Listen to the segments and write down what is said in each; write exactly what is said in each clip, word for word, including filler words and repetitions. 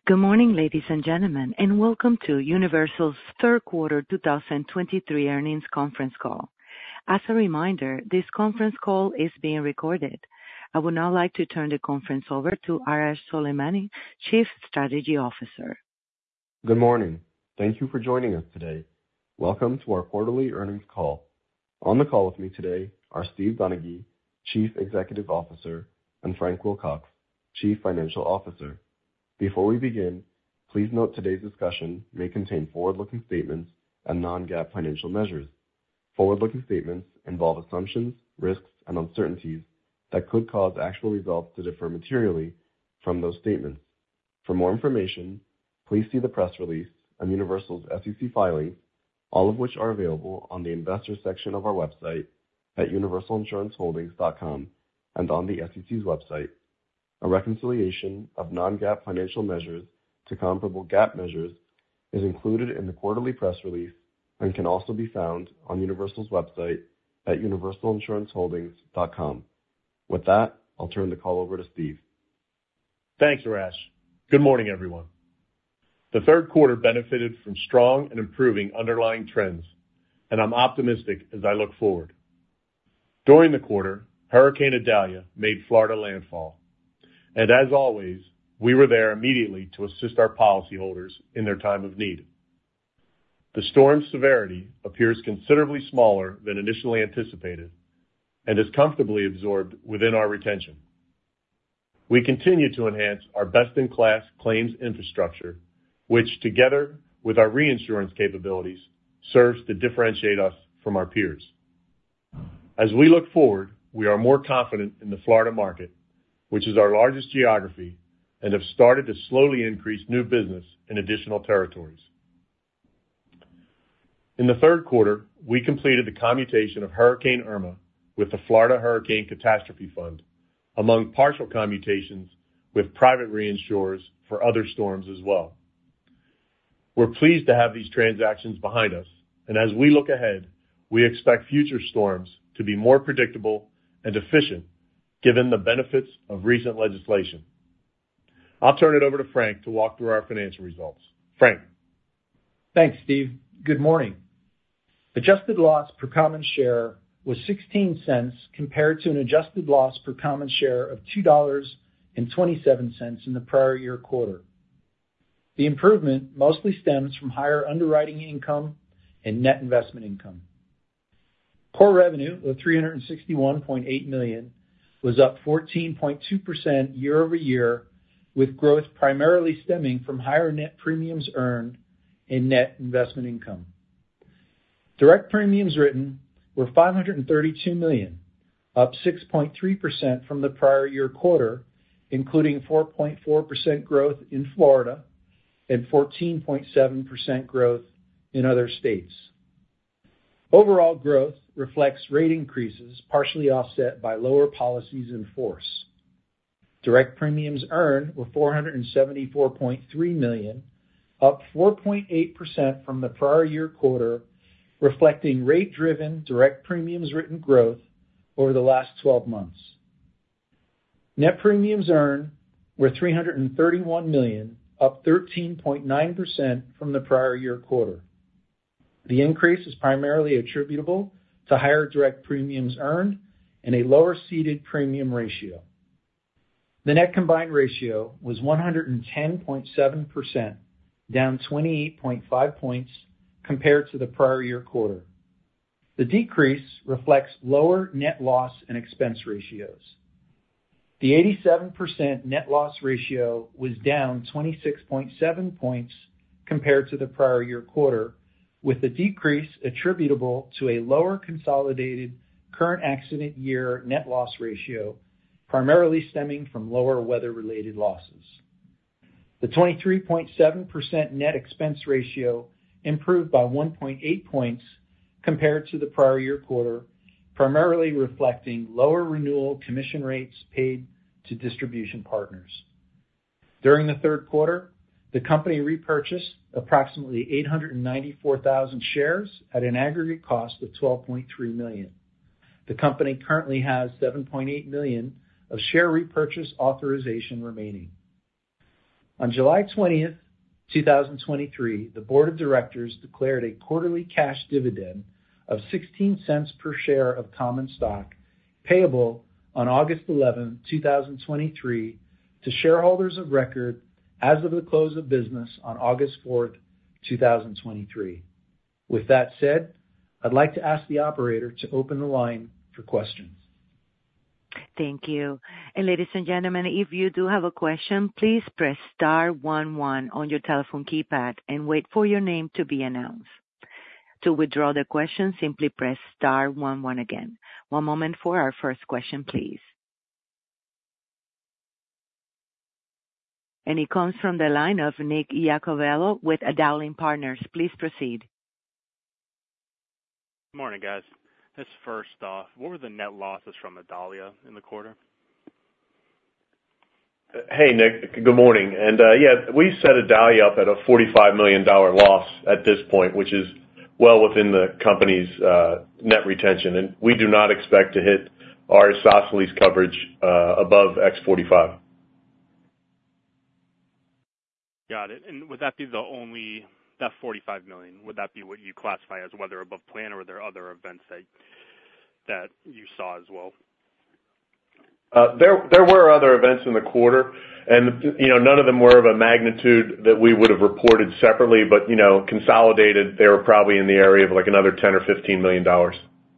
Good morning, ladies and gentlemen, and welcome to Universal's third quarter two thousand twenty-three earnings conference call. As a reminder, this conference call is being recorded. I would now like to turn the conference over to Arash Soleimani, Chief Strategy Officer. Good morning. Thank you for joining us today. Welcome to our quarterly earnings call. On the call with me today are Steve Donaghy, Chief Executive Officer, and Frank Wilcox, Chief Financial Officer. Before we begin, please note today's discussion may contain forward-looking statements and non-GAAP financial measures. Forward-looking statements involve assumptions, risks, and uncertainties that could cause actual results to differ materially from those statements. For more information, please see the press release and Universal's S E C filings, all of which are available on the Investors section of our website at universal insurance holdings dot com and on the S E C's website. A reconciliation of non-GAAP financial measures to comparable GAAP measures is included in the quarterly press release and can also be found on Universal's website at universal insurance holdings dot com. With that, I'll turn the call over to Steve. Thanks, Arash. Good morning, everyone. The third quarter benefited from strong and improving underlying trends, and I'm optimistic as I look forward. During the quarter, Hurricane Idalia made Florida landfall. And as always, we were there immediately to assist our policyholders in their time of need. The storm's severity appears considerably smaller than initially anticipated and is comfortably absorbed within our retention. We continue to enhance our best-in-class claims infrastructure, which, together with our reinsurance capabilities, serves to differentiate us from our peers. As we look forward, we are more confident in the Florida market, which is our largest geography, and have started to slowly increase new business in additional territories. In the third quarter, we completed the commutation of Hurricane Irma with the Florida Hurricane Catastrophe Fund, among partial commutations with private reinsurers for other storms as well. We're pleased to have these transactions behind us, and as we look ahead, we expect future storms to be more predictable and efficient given the benefits of recent legislation. I'll turn it over to Frank to walk through our financial results. Frank. Thanks, Steve. Good morning. Adjusted loss per common share was sixteen cents compared to an adjusted loss per common share of two dollars and twenty-seven cents in the prior year quarter. The improvement mostly stems from higher underwriting income and net investment income. Core revenue of three hundred sixty-one point eight million dollars was up fourteen point two percent year over year, with growth primarily stemming from higher net premiums earned and net investment income. Direct premiums written were five hundred thirty-two million dollars, up six point three percent from the prior year quarter, including four point four percent growth in Florida and fourteen point seven percent growth in other states. Overall growth reflects rate increases partially offset by lower policies in force. Direct premiums earned were four hundred seventy-four point three million dollars, up four point eight percent from the prior year quarter, reflecting rate-driven direct premiums written growth over the last twelve months. Net premiums earned were three hundred thirty-one million dollars, up thirteen point nine percent from the prior year quarter. The increase is primarily attributable to higher direct premiums earned and a lower ceded premium ratio. The net combined ratio was one hundred ten point seven percent, down twenty-eight point five points compared to the prior year quarter. The decrease reflects lower net loss and expense ratios. The eighty-seven percent net loss ratio was down twenty-six point seven points compared to the prior year quarter, with the decrease attributable to a lower consolidated current accident year net loss ratio, primarily stemming from lower weather-related losses. The twenty-three point seven percent net expense ratio improved by one point eight points compared to the prior year quarter, primarily reflecting lower renewal commission rates paid to distribution partners. During the third quarter, the company repurchased approximately eight hundred ninety-four thousand shares at an aggregate cost of twelve point three million dollars. The company currently has seven point eight million dollars of share repurchase authorization remaining. On July twentieth, twenty twenty-three, the board of directors declared a quarterly cash dividend of sixteen cents per share of common stock payable on August eleventh, twenty twenty-three to shareholders of record as of the close of business on August fourth, twenty twenty-three. With that said, I'd like to ask the operator to open the line for questions. Thank you. And ladies and gentlemen, if you do have a question, please press star one one on your telephone keypad and wait for your name to be announced. To withdraw the question, simply press star one one again. One moment for our first question, please. And it comes from the line of Nick Iacovello with Dowling Partners. Please proceed. Good morning, guys. This first off, what were the net losses from Adalia in the quarter? Hey, Nick. Good morning. And uh, yeah, we set Adalia up at a forty-five million dollars loss at this point, which is well within the company's uh, net retention. And we do not expect to hit our isosceles coverage uh, above X forty-five. Got it. And would that be the only... that forty-five million dollars, would that be what you classify as weather above plan, or are there other events that that you saw as well? Uh, there there were other events in the quarter, and you know none of them were of a magnitude that we would have reported separately, but you know consolidated, they were probably in the area of like another ten or fifteen million dollars.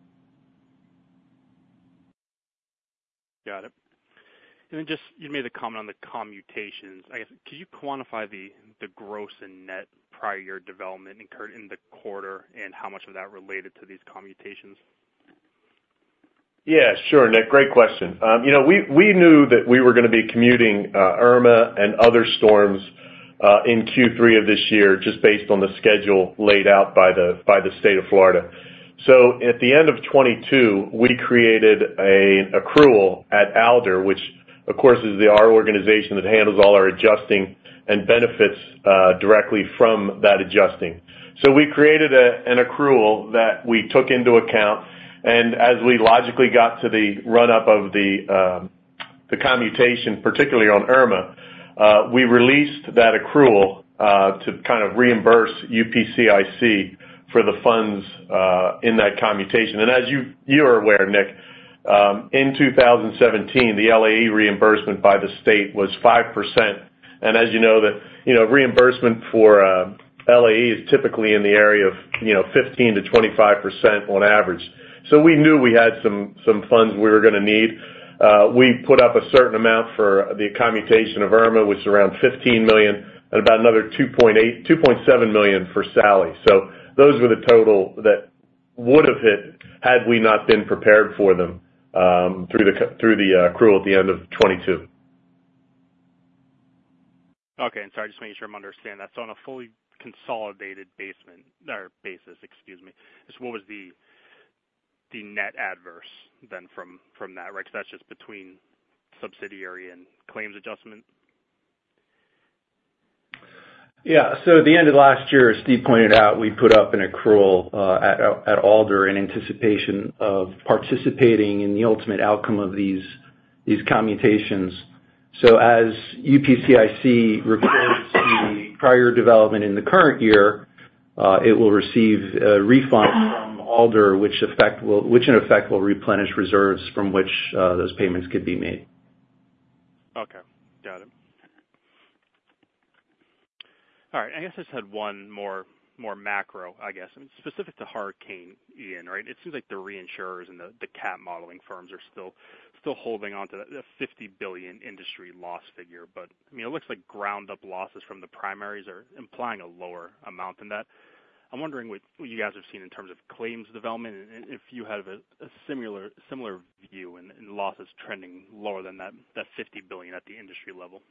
Got it. And then just, you made the comment on the commutations. I guess, could you quantify the, the gross and net prior year development incurred in the quarter and how much of that related to these commutations? Yeah, sure, Nick. Great question. Um, you know, we, we knew that we were going to be commuting uh, Irma and other storms uh, in Q three of this year just based on the schedule laid out by the by the state of Florida. So at the end of twenty-two, we created an accrual at Alder, which of course, is the our organization that handles all our adjusting and benefits uh, directly from that adjusting. So we created a, an accrual that we took into account, and as we logically got to the run-up of the um, the commutation, particularly on Irma, uh, we released that accrual uh, to kind of reimburse U P C I C for the funds uh, in that commutation. And as you you are aware, Nick, Um, in two thousand seventeen, the L A E reimbursement by the state was five percent. And as you know, the, you know, reimbursement for, uh, L A E is typically in the area of, you know, fifteen to twenty-five percent on average. So we knew we had some, some funds we were going to need. Uh, we put up a certain amount for the commutation of Irma, which is around fifteen million, and about another two point eight, two point seven million for Sally. So those were the total that would have hit had we not been prepared for them. Um, through the through the uh, accrual at the end of twenty-two. Okay, and sorry, just making sure I'm understanding that. So on a fully consolidated basement or basis, excuse me, just what was the the net adverse then from from that, right? Because that's just between subsidiary and claims adjustment. Yeah, so at the end of last year, as Steve pointed out, we put up an accrual uh, at, at Alder in anticipation of participating in the ultimate outcome of these these commutations. So as U P C I C records the prior development in the current year, uh, it will receive a refund from Alder, which effect will which in effect will replenish reserves from which uh, those payments could be made. Okay, got it. All right, I guess I just had one more more macro, I guess, I mean, specific to Hurricane Ian, right? It seems like the reinsurers and the, the cat modeling firms are still still holding on to the fifty billion dollars industry loss figure. But, I mean, it looks like ground-up losses from the primaries are implying a lower amount than that. I'm wondering what, what you guys have seen in terms of claims development, and if you have a, a similar similar view and, and losses trending lower than that, that fifty billion dollars at the industry level.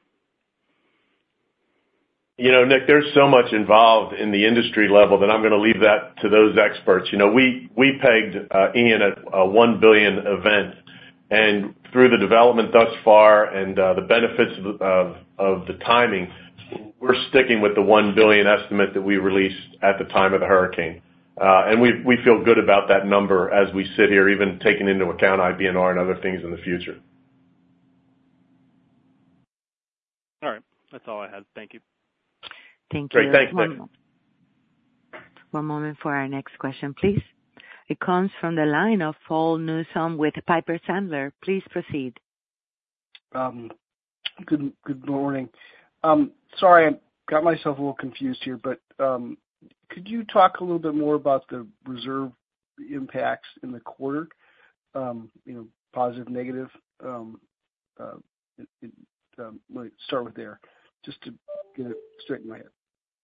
You know, Nick, there's so much involved in the industry level that I'm going to leave that to those experts. You know, we, we pegged uh, Ian at a one billion dollars event, and through the development thus far and uh, the benefits of, of, of the timing, we're sticking with the one billion dollars estimate that we released at the time of the hurricane. Uh, and we, we feel good about that number as we sit here, even taking into account I B N R and other things in the future. All right. That's all I had. Thank you. Thank you. Great. Thanks, one, Nick. One moment for our next question, please. It comes from the line of Paul Newsome with Piper Sandler. Please proceed. Um, good good morning. Um, sorry, I got myself a little confused here, but um, could you talk a little bit more about the reserve impacts in the quarter? Um, you know, positive, negative. Um, uh, it, it, um, let me start with there, just to get it straight in my head.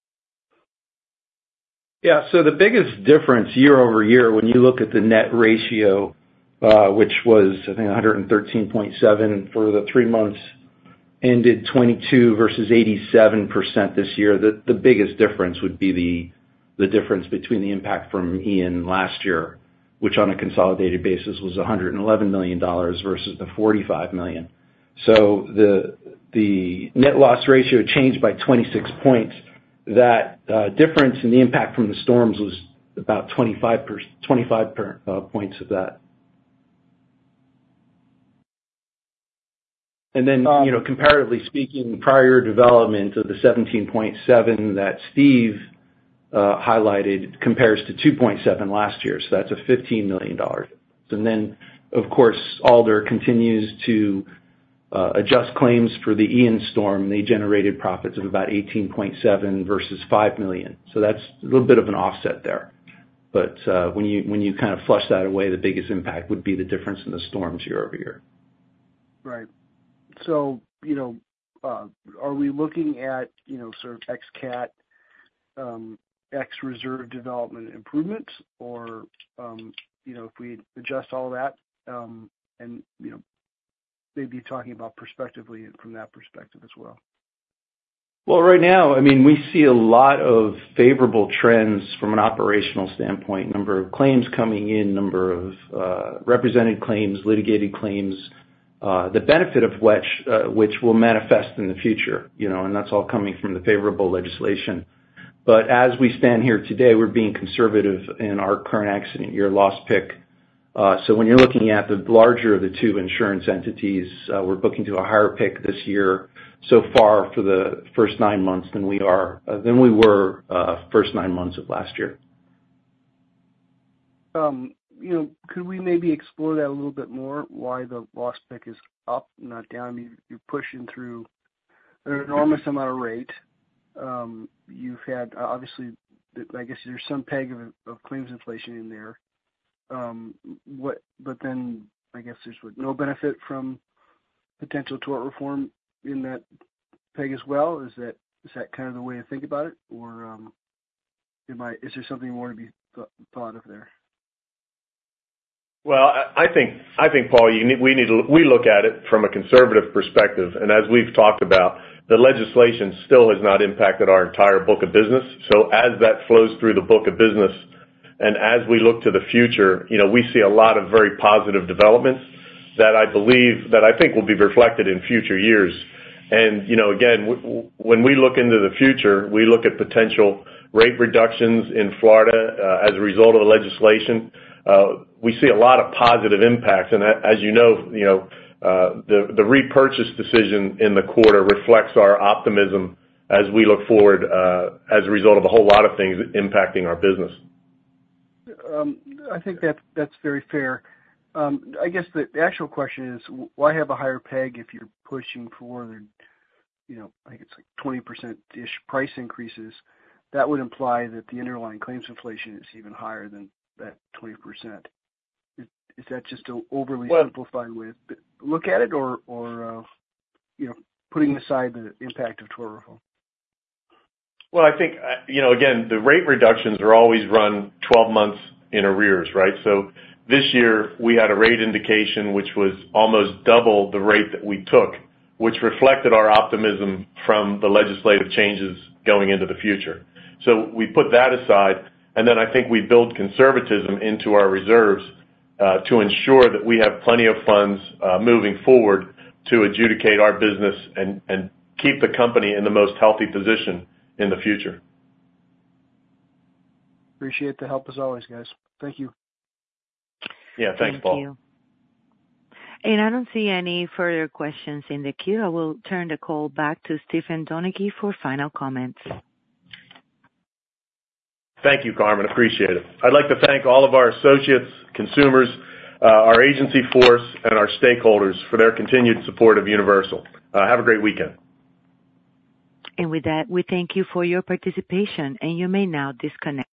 Yeah, so the biggest difference year over year when you look at the net ratio, uh, which was, I think, one thirteen point seven for the three months ended twenty-two versus eighty-seven percent this year, the, the biggest difference would be the, the difference between the impact from Ian last year, which on a consolidated basis was one hundred eleven million dollars versus the forty-five million dollars. So the, the net loss ratio changed by twenty-six points. That uh, difference in the impact from the storms was about twenty-five, per, twenty-five per, uh, points of that. And then, um, you know, comparatively speaking, prior development of the seventeen point seven that Steve uh, highlighted compares to two point seven last year. So that's a fifteen million dollars. And then, of course, Alder continues to Uh, adjust claims for the Ian storm. They generated profits of about eighteen point seven versus five million. So that's a little bit of an offset there. But uh, when you when you kind of flush that away, the biggest impact would be the difference in the storms year over year. Right. So, you know, uh, are we looking at, you know, sort of ex-cat, um, ex-reserve development improvements, or, um, you know, if we adjust all that um, and, you know, maybe talking about prospectively from that perspective as well? Well, right now, I mean, we see a lot of favorable trends from an operational standpoint, number of claims coming in, number of uh, represented claims, litigated claims, uh, the benefit of which, uh, which will manifest in the future, you know, and that's all coming from the favorable legislation. But as we stand here today, we're being conservative in our current accident year loss pick. Uh, so when you're looking at the larger of the two insurance entities, uh, we're booking to a higher pick this year so far for the first nine months than we are uh, than we were uh, first nine months of last year. Um, you know, could we maybe explore that a little bit more? Why the loss pick is up, not down? I mean, you're pushing through an enormous amount of rate. Um, you've had obviously, I guess there's some peg of, of claims inflation in there. Um, what, but then I guess there's what, no benefit from potential tort reform in that peg as well. Is that is that kind of the way to think about it, or um, am I, is there something more to be th- thought of there? Well, I think I think Paul, you need, we need to, we look at it from a conservative perspective, and as we've talked about, the legislation still has not impacted our entire book of business. So as that flows through the book of business, and as we look to the future, you know, we see a lot of very positive developments that I believe, that I think will be reflected in future years. And, you know, again, w- when we look into the future, we look at potential rate reductions in Florida uh, as a result of the legislation. Uh, we see a lot of positive impacts. And as you know, you know, uh, the, the repurchase decision in the quarter reflects our optimism as we look forward uh, as a result of a whole lot of things impacting our business. Um, I think that that's very fair. Um, I guess the actual question is, why have a higher peg if you're pushing for the, you know, I think it's like twenty percent-ish price increases? That would imply that the underlying claims inflation is even higher than that twenty percent. Is, is that just an overly well, simplified way to look at it, or, or uh, you know, putting aside the impact of tort reform? Well, I think, you know, again, the rate reductions are always run twelve months in arrears, right? So this year we had a rate indication which was almost double the rate that we took, which reflected our optimism from the legislative changes going into the future. So we put that aside, and then I think we build conservatism into our reserves uh, to ensure that we have plenty of funds uh, moving forward to adjudicate our business and, and keep the company in the most healthy position in the future. Appreciate the help as always, guys. Thank you. Yeah, thanks, Thank Paul. You. And I don't see any further questions in the queue. I will turn the call back to Stephen Donaghy for final comments. Thank you, Carmen. Appreciate it. I'd like to thank all of our associates, consumers, uh, our agency force, and our stakeholders for their continued support of Universal. Uh, have a great weekend. And with that, we thank you for your participation, and you may now disconnect.